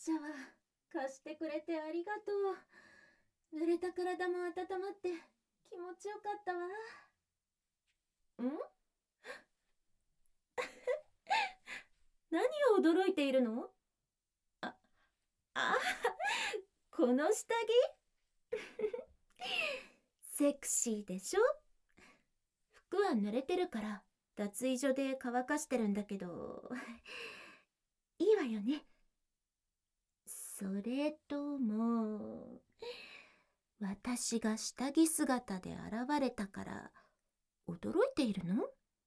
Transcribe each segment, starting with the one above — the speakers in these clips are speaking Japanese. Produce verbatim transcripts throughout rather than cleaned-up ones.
シャワー貸してくれてありがとう。濡れた体も温まって気持ちよかったわ。ん何を驚いているの？あ、あ、この下着セクシーでしょ？服は濡れてるから脱衣所で乾かしてるんだけど、いいわよね。それとも、私が下着姿で現れたから驚いているの？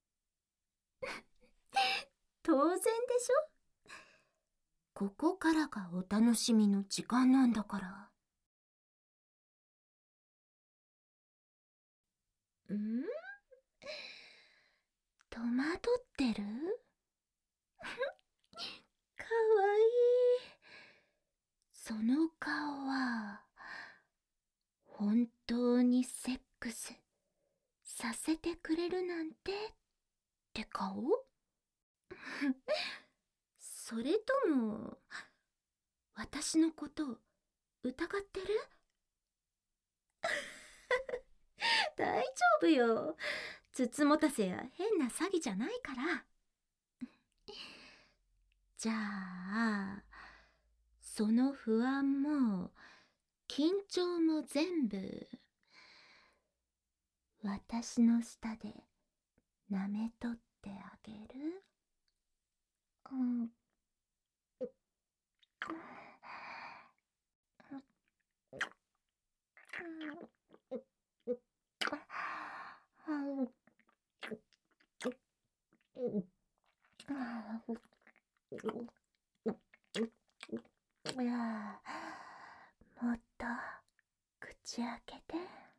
当然でしょ？ここからがお楽しみの時間なんだから。ん？戸惑ってる？かわいい。その顔は本当にセックスさせてくれるなんてって顔？それとも私のことを疑ってる？大丈夫よ。つつもたせや変な詐欺じゃないから。じゃあその不安も緊張も全部私の舌で舐めとってあげる？うん。もっと口開けて。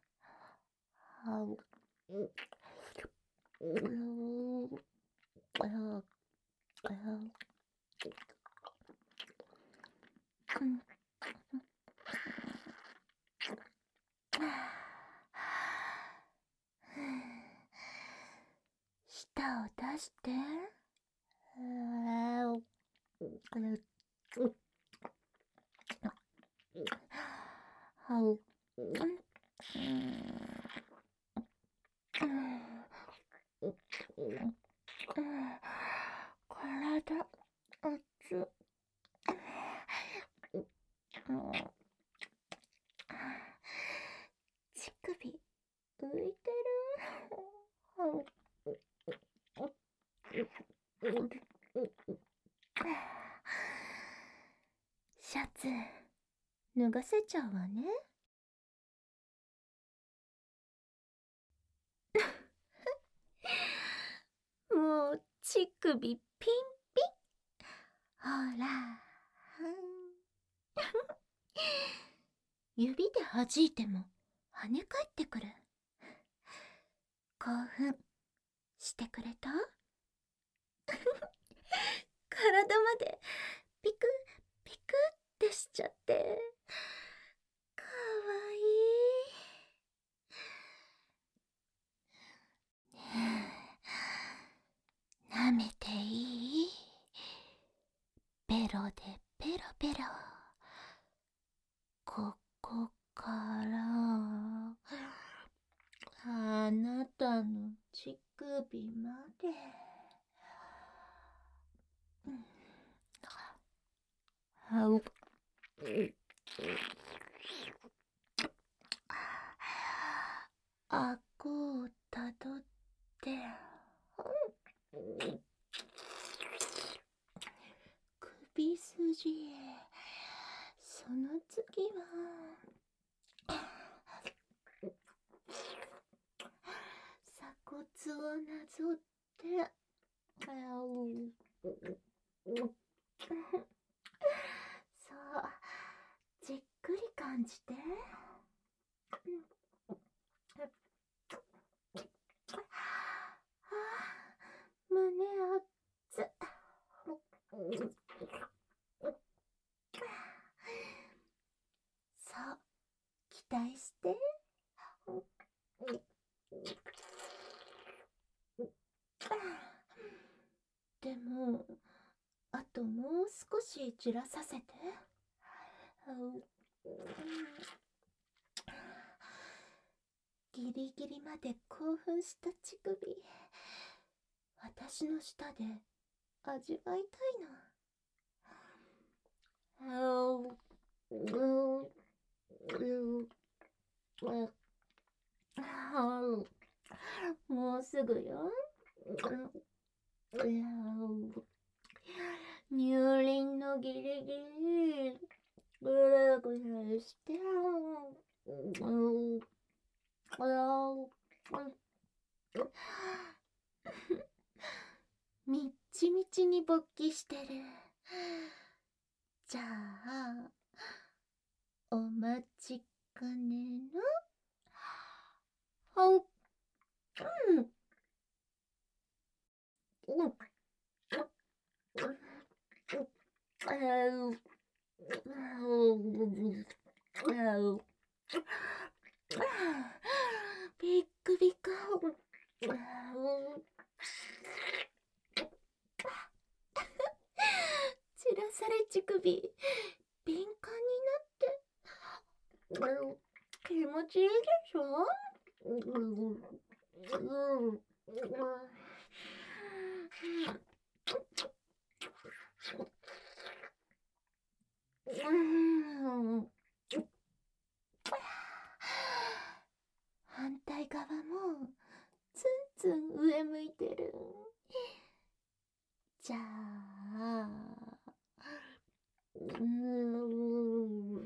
舌を出して。体熱っ。乳首浮いてる。シャツ脱がせちゃうわね。もう乳首ピンピン。ほら指で弾いても跳ね返ってくる。興奮してくれた？体までピクピクってしちゃって、かわいい。舐めていい？ベロでペロペロ。ここからあなたの乳首まで。あごをたどって首筋へ。その次は鎖骨をなぞって。そう、じっくり感じて。胸熱っ。そう、期待して。でもあともう少しじらさせて。ギリギリまで興奮した乳首、私の舌で味わいたいな。もうすぐよ。乳輪のギリギリぐるぐるして、みっちみちに勃起してる。じゃあお待ちかねのほんうんうんビックビック散らされ乳首、敏感になって気持ちいいでしょ。反対側もツンツン上向いてる。じゃあうーん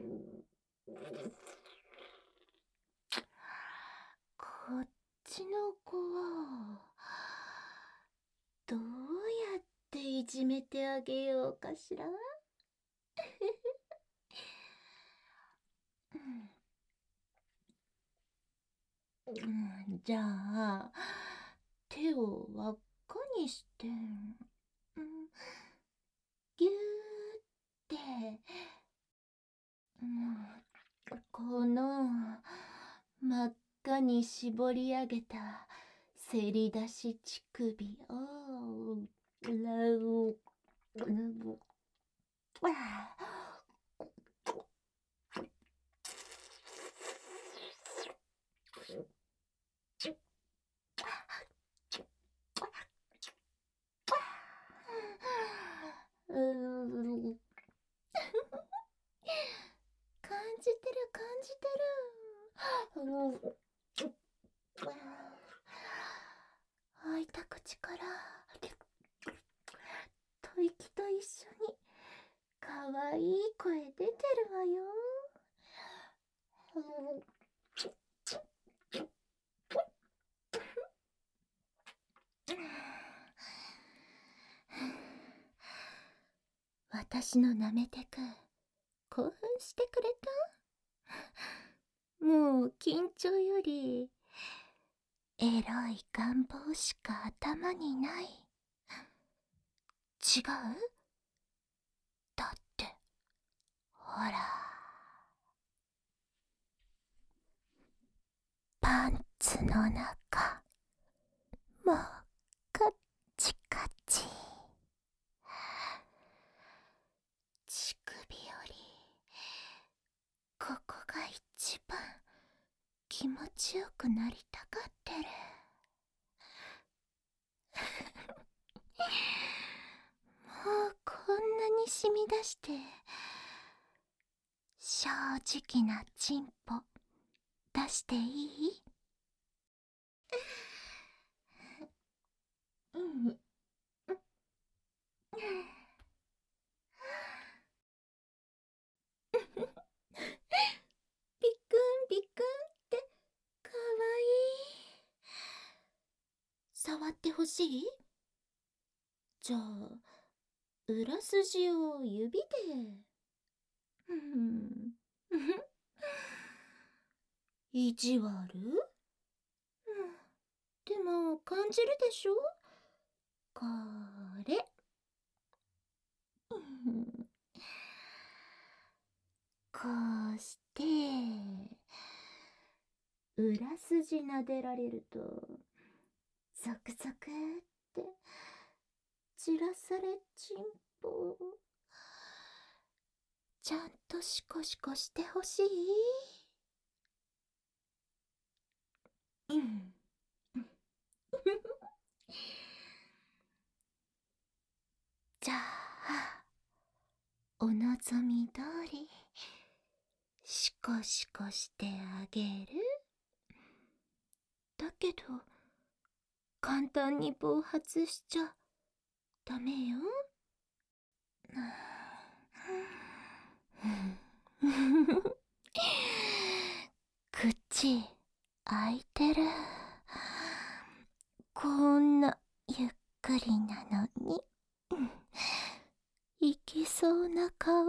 こっちの子はどうやっていじめてあげようかしら。うん、じゃあ手を輪っかにして、うん、ぎゅーって、うん、この真っ赤に絞り上げたせり出し乳首をラウうん感じてる感じてる。開いた口から吐息と一緒にかわいい声出てるわよ。私のなめてく興奮してくれた。もう緊張よりエロい願望しか頭にない。違う？だってほらパンツの中もうカッチカチ。乳首よりここが一番気持ちよくなりたがってる。もうこんなに染み出して正直なチンポ出していい？うん。ビックンビックンってかわいい。触ってほしい？じゃあ裏筋を指で。うん。意地悪？うん。でも感じるでしょこれ。うん。こうして裏筋撫でられるとゾクゾクって散らされチンぽ。ちゃんとシコシコしてほしい。うん。じゃあ、お望み通り、シコシコしてあげる。だけど、簡単に暴発しちゃダメよ。口開いてる。こんなゆっくりなのに。いきそうな顔。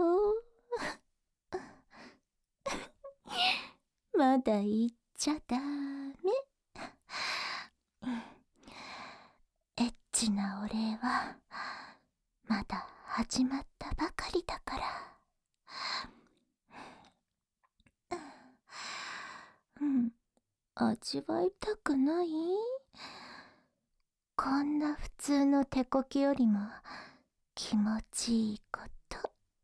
まだ言っちゃダメ。エッチなお礼はまだ始まったばかりだから。うん、味わいたくない？こんな普通の手こきよりも気持ちいいこと。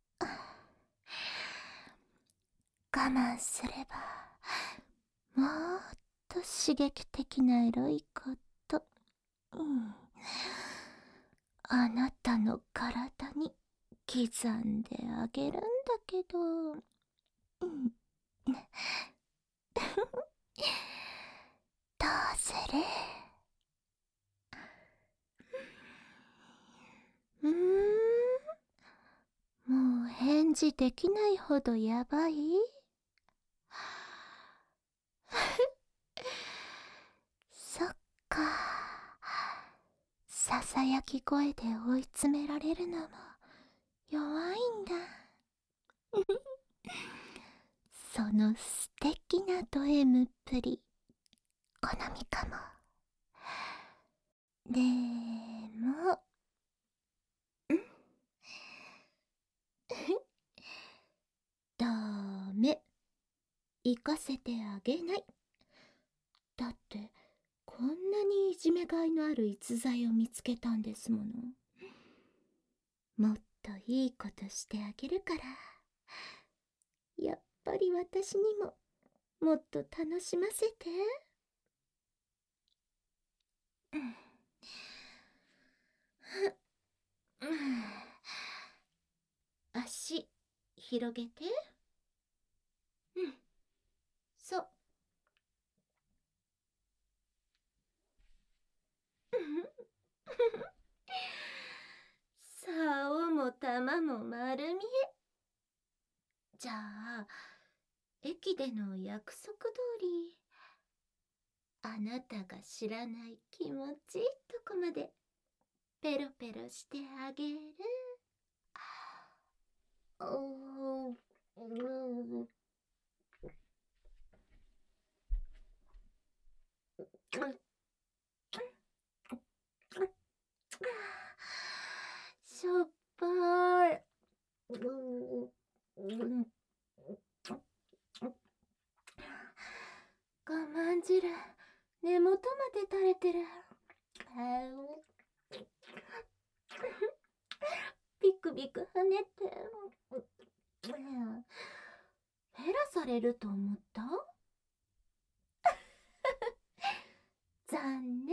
我慢すればもっと刺激的なエロいこと、うん、あなたの体に刻んであげるんだけど、うん、どうする？うーん、もう返事できないほどやばい？そっか。ささやき声で追い詰められるのも弱いんだ。その素敵なド M っぷり好みかも。でも、ダメ。行かせてあげない。だってこんなにいじめがいのある逸材を見つけたんですもの。もっといいことしてあげるから。やっぱり私にももっと楽しませて。うん、うん、足広げて。うん、そう。竿も玉も丸見え。じゃあ駅での約束通り、あなたが知らない気持ちいいとこまでペロペロしてあげる。おー、うん、しょっぱい。我慢汁根元まで垂れてる。ビクビク跳ねて。ヘラされると思った？残念。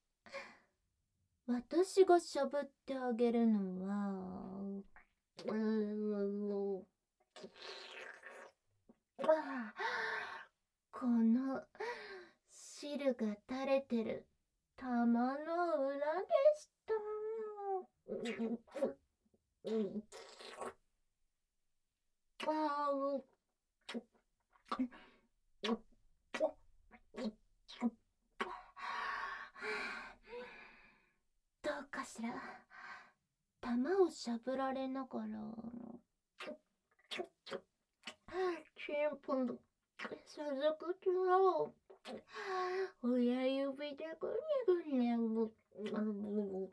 私がしゃぶってあげるのは、この汁が垂れてる玉の裏でした。どうかしら。玉をしゃぶられながらチンポのささくちを親指でぐねぐね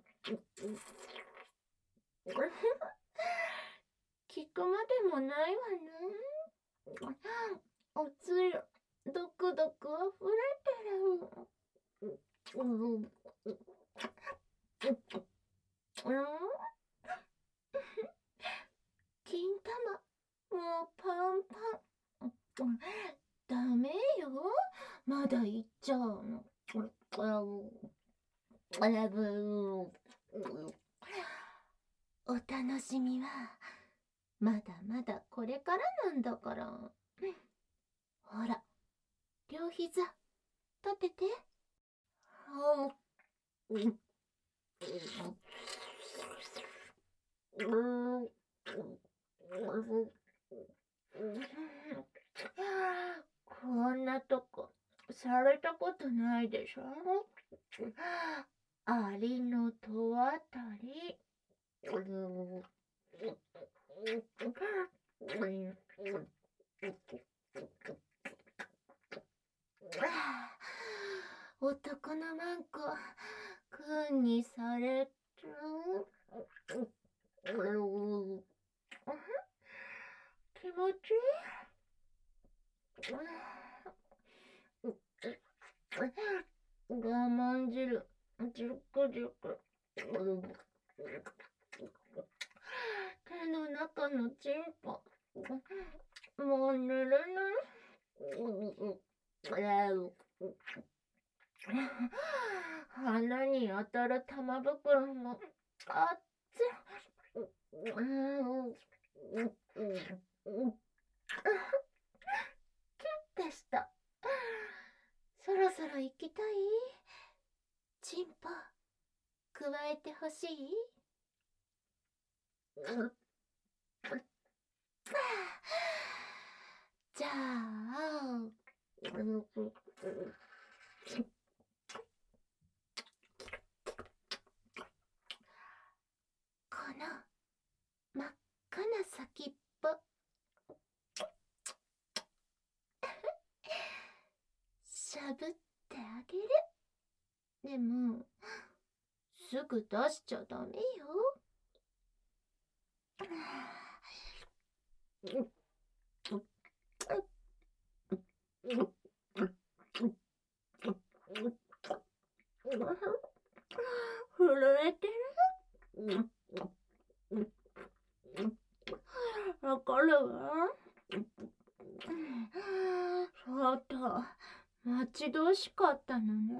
聞くまでもないわね。おつゆドクドクあふれてる。うん、 お楽しみはまだまだこれからなんだから。ほら、両膝立てて。こんなとこされたことないでしょ。アリの戸あたり。男のマンコくんにされる。気持ちいい。我慢汁じゅくじゅく。手の中のチンポもうぬるぬる。鼻に当たる玉袋もあっつ。キュッてした。そろそろ行きたい？チンポくわえてほしい？じゃあこの真っ赤な先っぽしゃぶってあげる。でもすぐ出しちゃダメよ。震えてる？わかるわ。そうと待ち遠しかったのね。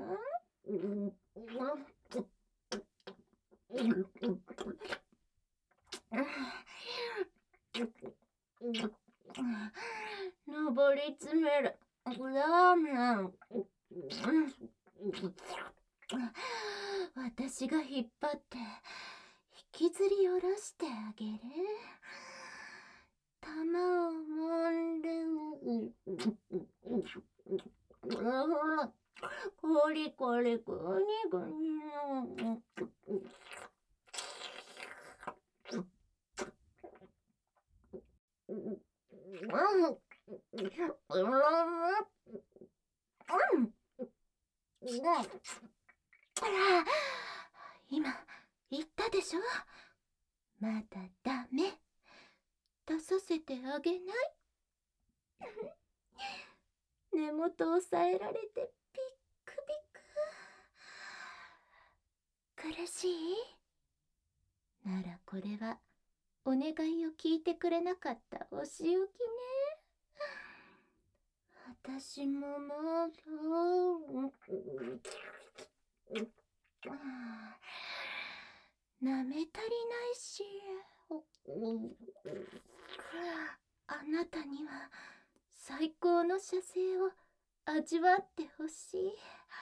上り詰めるラーメン。私が引っ張って引きずり下ろしてあげる。玉をもんでコリコリグニグニ。今言ったでしょ。まだダメ。出させてあげない？根元押さえられてビックビック。苦しい？ならこれはお願いを聞いてくれなかったお仕置きね。私もまだなめ足りないし、あなたには最高の射精を味わってほしい。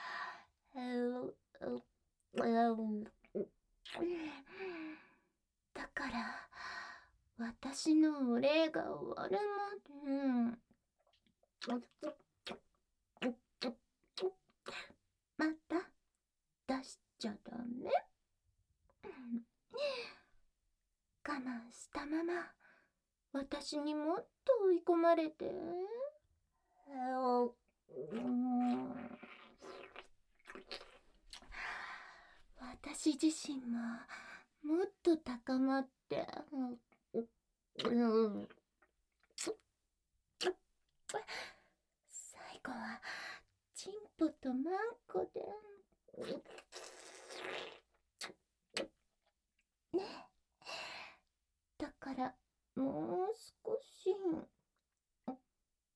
だから私のお礼が終わるまでまた出しちゃダメ。我慢したまま私にもっと追い込まれて。私自身ももっと高まって最後はチンポとマンコでね。だからもう少し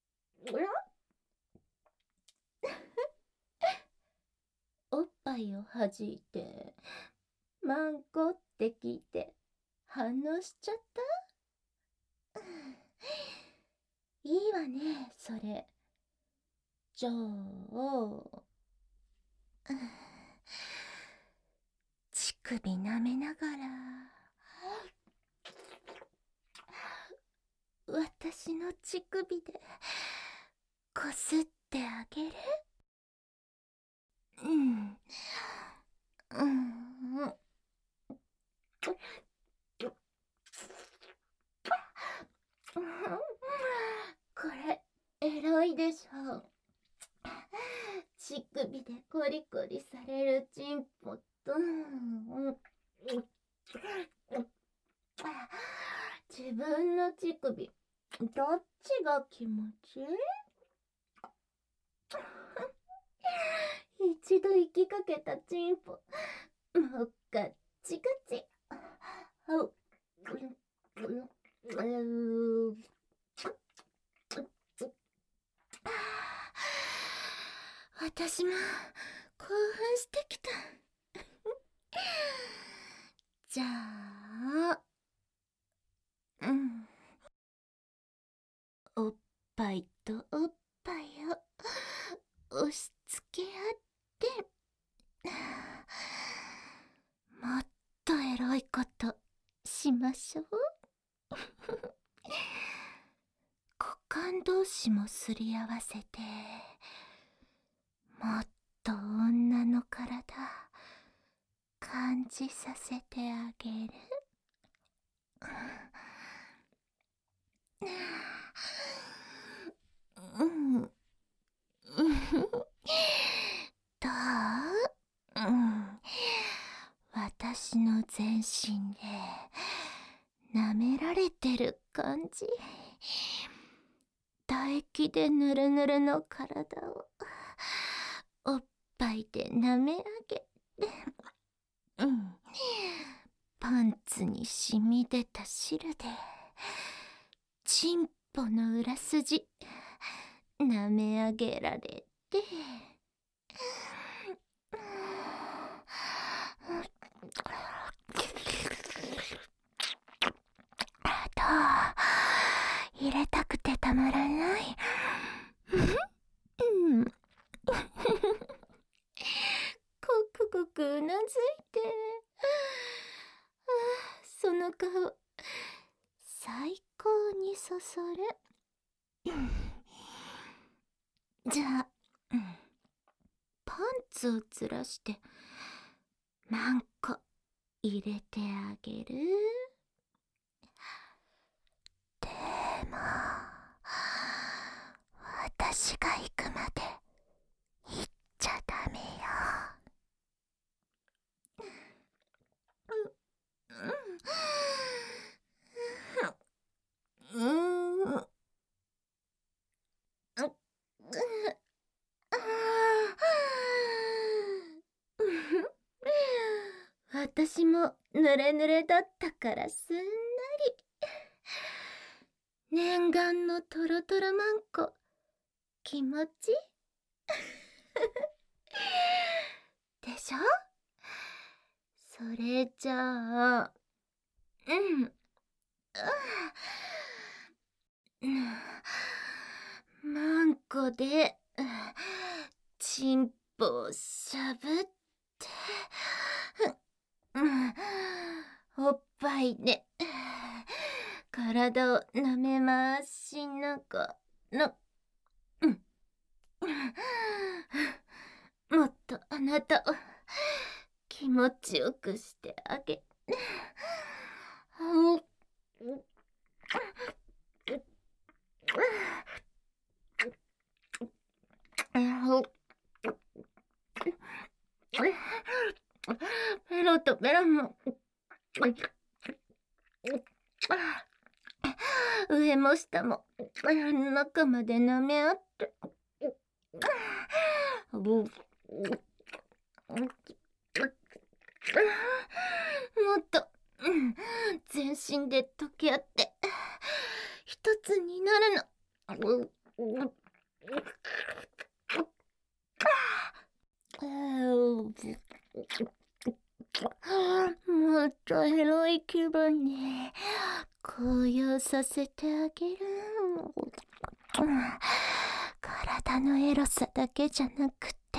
おっぱいを弾いて、マンコって聞いて反応しちゃった。いいわね、それ。じゃあ、乳首舐めながら、私の乳首でこすってあげる。うん。うん。これ、エロいでしょ。乳首でコリコリされるチンポと、自分の乳首、どっちが気持ちいい？一度行きかけたチンポ、もうガッチガチ。私も興奮してきた。じゃあ、うん。おっぱいとおっぱいを押し付け合って、もっとエロいことしましょう。股間同士もすり合わせて、もっと女の体感じさせてあげる。うん。どう？うん。私の全身で舐められてる感じ。唾液でぬるぬるの体をおっぱいで舐め上げて、うん。パンツに染み出た汁でチンポの裏筋舐め上げられて、どう？入れたくてたまらない。うん。コクコクうなずいて、その顔最高にそそる。じゃあ、うん、パンツをずらして何個入れてあげる。でも私が行くまで行っちゃダメよ。うん、うん、うん、私も濡れ濡れだったからすんなり。念願のトロトロマンコ気持ちでしょ？それじゃあ、うん、うん、マンコでチンポをしゃぶって、うん、おっぱいで体を舐め回しながら、うん、もっとあなたを気持ちよくしてあげて。ペロとペロも上も下も中まで舐め合って、もっと、うん、全身で溶け合って一つになるの。 もっとエロい気分に高揚させてあげる。体のエロさだけじゃなくて、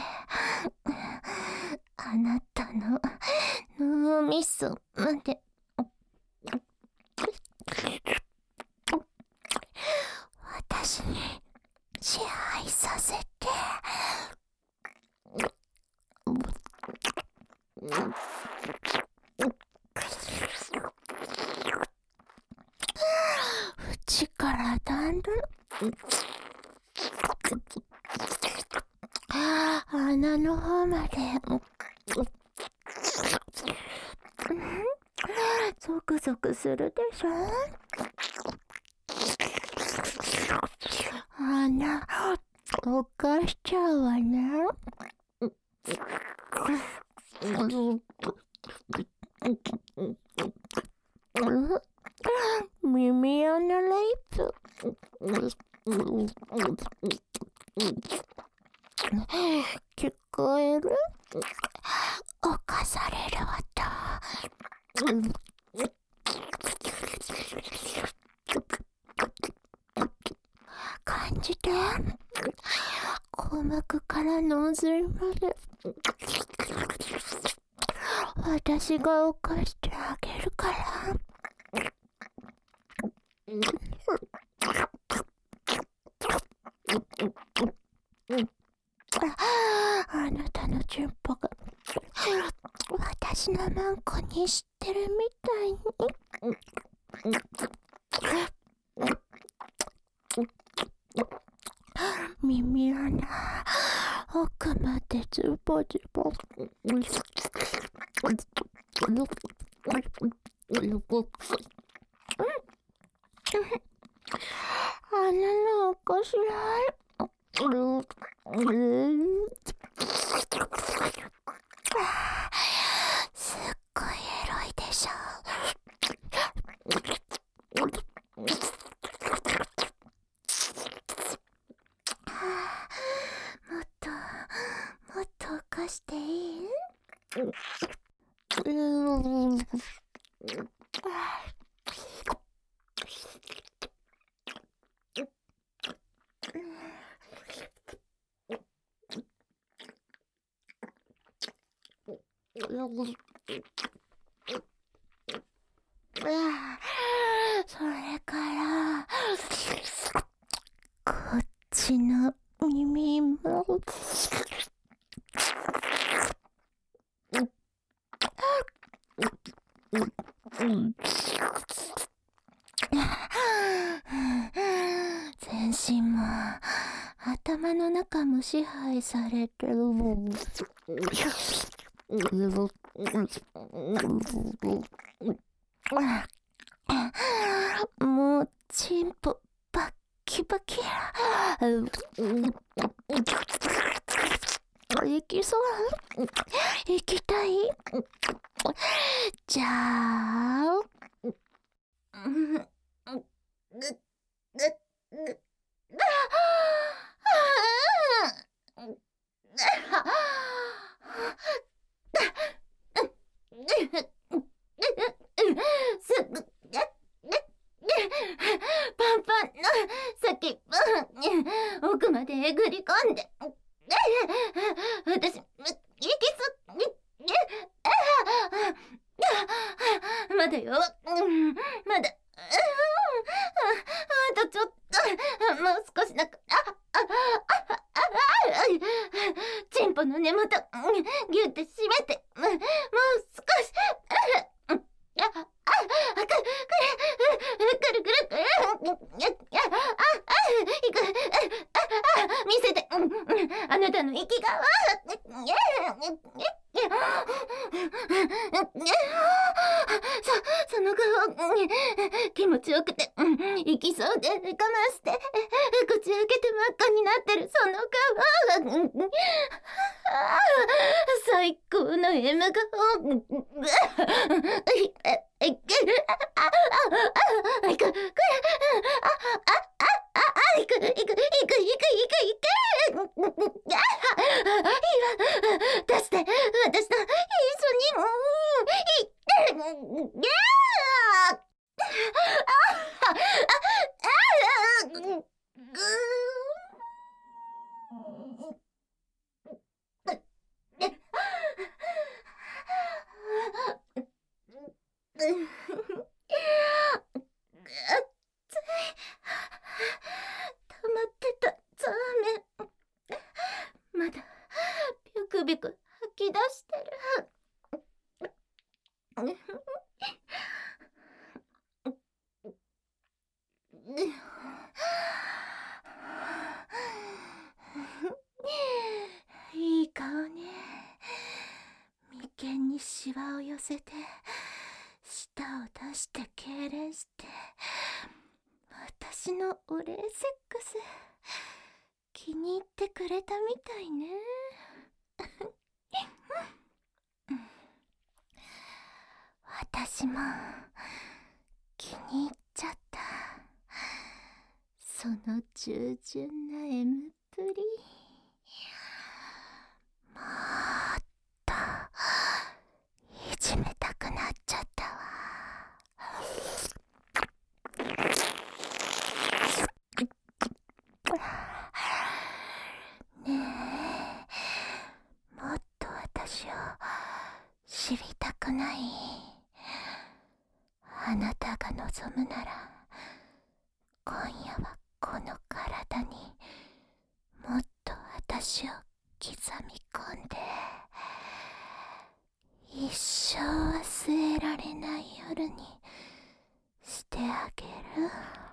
あなたの脳みそまで私に支配させて。縁からだんだん穴の方までゾクゾクするでしょ。穴おかしちゃうわね。耳穴レイプ聞こえる？犯される音。感じて。鼓膜から脳髄まで私が犯してあげるから。あなたのチンポが私のマンコに知ってるみたいに。耳穴奥までズボズボ。穴のおこしらい。すっごいエロいでしょ。もっともっと犯していい？それからこっちの耳も全身も頭の中も支配されてる。もうチンポバッキバキ。行きそう？行きたい？じゃあパンパンの先奥までえぐり込んで私行きそうまだよ、まだあとちょっと、もう少しだからチンポの根元ギュって締めて、もう少しくるくるくる見せて、あなたの息がそその顔気持ちよくて行きそうで我慢して口開けて真っ赤になってるその顔最高の M 顔いくいくいくいくいくいくいくいいわ出して私と一緒に溜まってたザーメンまだビュクビュク吐き出してる。いい顔ね。眉間にシワを寄せて舌を出して痙攣して、私のお礼セックス気に入ってくれたみたいね。私も気に入っちゃった。その従順な エム プリ。もっといじめたくなっちゃったわ。ねえ、もっと私を知りたくない？あなたが望むなら、今夜はこの体にもっと私を刻み込んで、一生忘れられない夜にしてあげる。